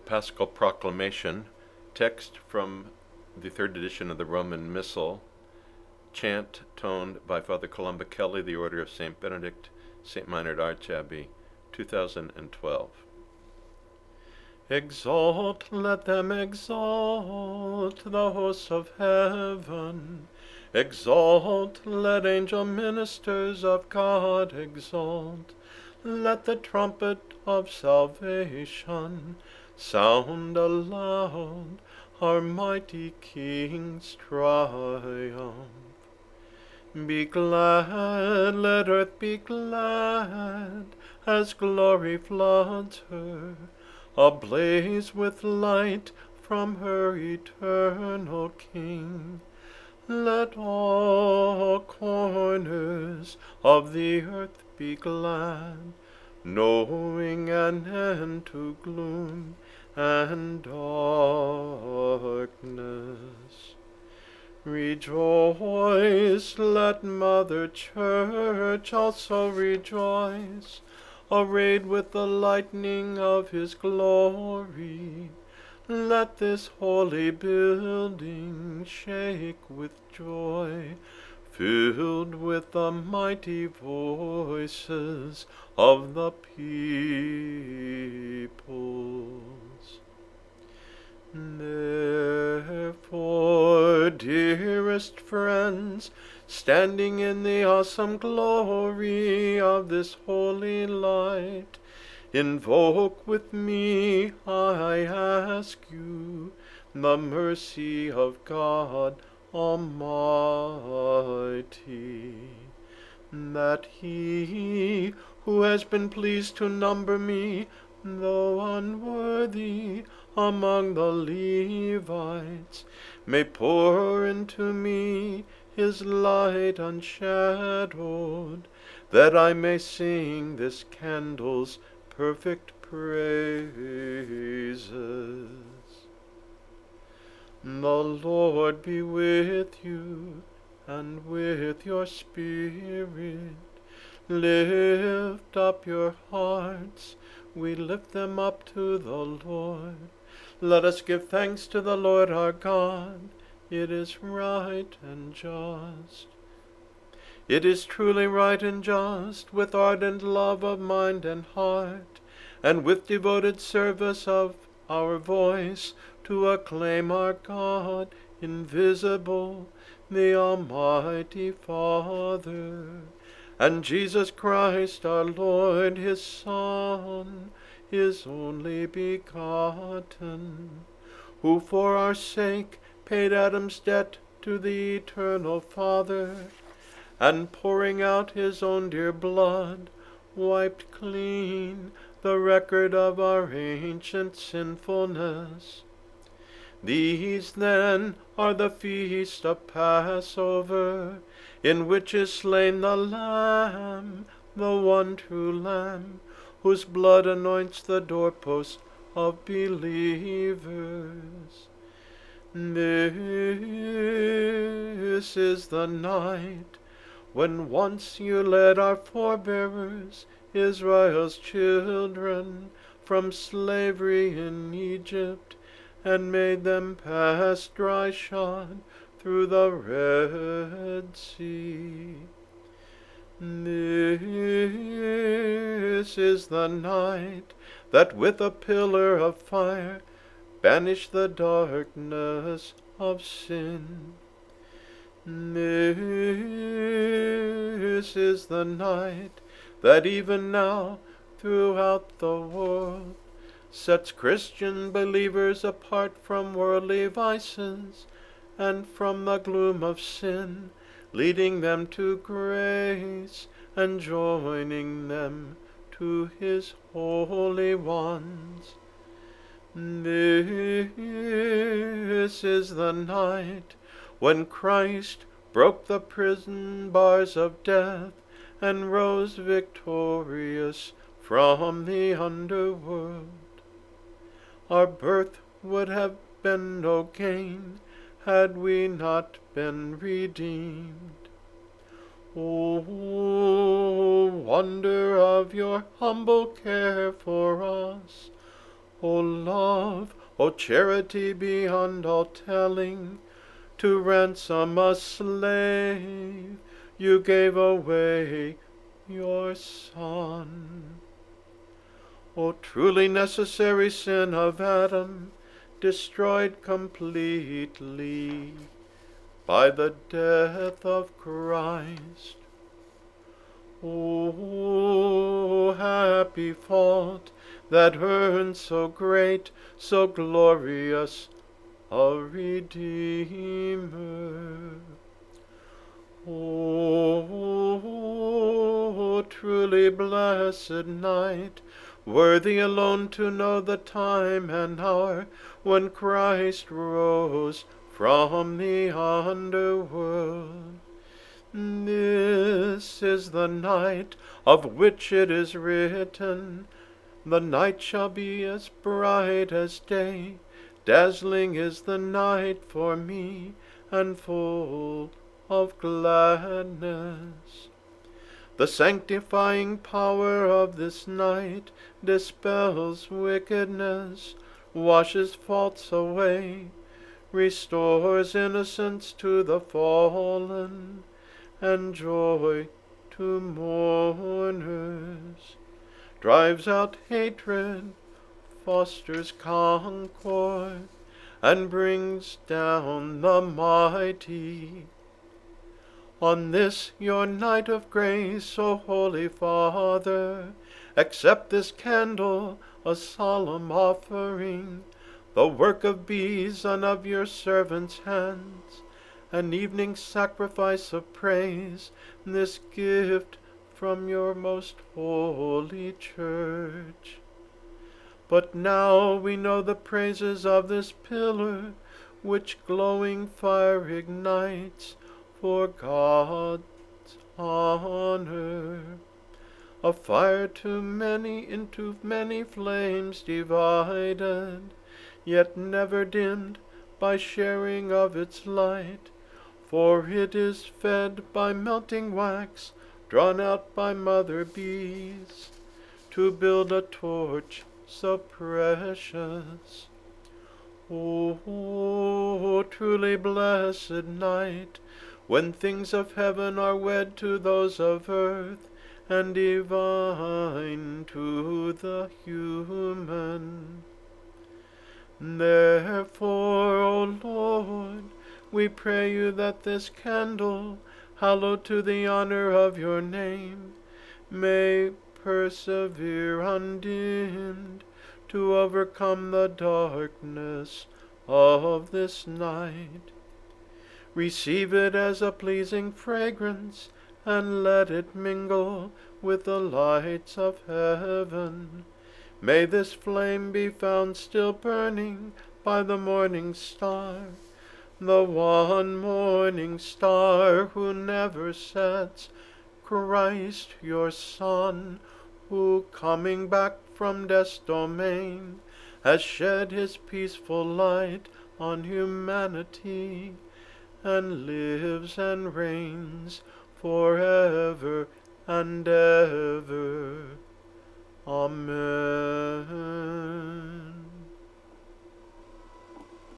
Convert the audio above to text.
Paschal Proclamation, text from the third edition of the Roman Missal, chant toned by Father Columba Kelly, the Order of St. Benedict, St. Meinrad Archabbey, 2012. Exalt, let them exalt, the hosts of heaven. Exalt, let angel ministers of God exalt. Let the trumpet of salvation sound aloud, our mighty King's triumph. Be glad, let earth be glad, as glory floods her, ablaze with light from her eternal King. Let all corners of the earth be glad, knowing an end to gloom and darkness. Rejoice, let Mother Church also rejoice, arrayed with the lightning of his glory. Let this holy building shake with joy, filled with the mighty voices of the peoples. Therefore, dearest friends, standing in the awesome glory of this holy light, invoke with me, I ask you, the mercy of God Almighty, that He, who has been pleased to number me, though unworthy, among the Levites, may pour into me his light unshadowed, that I may sing this candle's perfect praises. The Lord be with you, and with your spirit. Lift up your hearts, we lift them up to the Lord. Let us give thanks to the Lord our God. It is right and just. It is truly right and just, with ardent love of mind and heart, and with devoted service of our voice, to acclaim our God, invisible, the Almighty Father, and Jesus Christ our Lord, his Son, his only begotten, who for our sake paid Adam's debt to the eternal Father, and pouring out his own dear blood, wiped clean the record of our ancient sinfulness. These then are the feast of Passover, in which is slain the Lamb, the one true Lamb, whose blood anoints the doorposts of believers. This is the night when once you led our forebearers, Israel's children, from slavery in Egypt, and made them pass dry shod through the Red Sea. This is the night that with a pillar of fire banished the darkness of sin. This is the night that even now throughout the world sets Christian believers apart from worldly vices and from the gloom of sin, leading them to grace and joining them to his holy ones. This is the night when Christ broke the prison bars of death and rose victorious from the underworld. Our birth would have been no gain had we not been redeemed. O wonder of your humble care for us! O love, O charity beyond all telling, to ransom a slave, you gave away your Son. O truly necessary sin of Adam, destroyed completely by the death of Christ. O happy fault that earned so great, so glorious a Redeemer. O truly blessed night, worthy alone to know the time and hour when Christ rose from the underworld. This is the night of which it is written, the night shall be as bright as day, dazzling is the night for me, and full of gladness. The sanctifying power of this night dispels wickedness, washes faults away, restores innocence to the fallen, and joy to mourners, drives out hatred, fosters concord, and brings down the mighty. On this your night of grace, O Holy Father, accept this candle, a solemn offering, the work of bees and of your servants' hands, an evening sacrifice of praise, this gift from your most holy church. But now we know the praises of this pillar, which glowing fire ignites for God's honor. A fire to many, into many flames divided, yet never dimmed by sharing of its light, for it is fed by melting wax, drawn out by mother bees, to build a torch so precious. O truly blessed night, when things of heaven are wed to those of earth, and divine to the human. Therefore, O Lord, we pray you that this candle, hallowed to the honor of your name, may persevere undimmed to overcome the darkness of this night. Receive it as a pleasing fragrance, and let it mingle with the lights of heaven. May this flame be found still burning by the morning star, the one morning star who never sets, Christ your Son, who, coming back from death's domain, has shed his peaceful light on humanity, and lives and reigns forever and ever. Amen.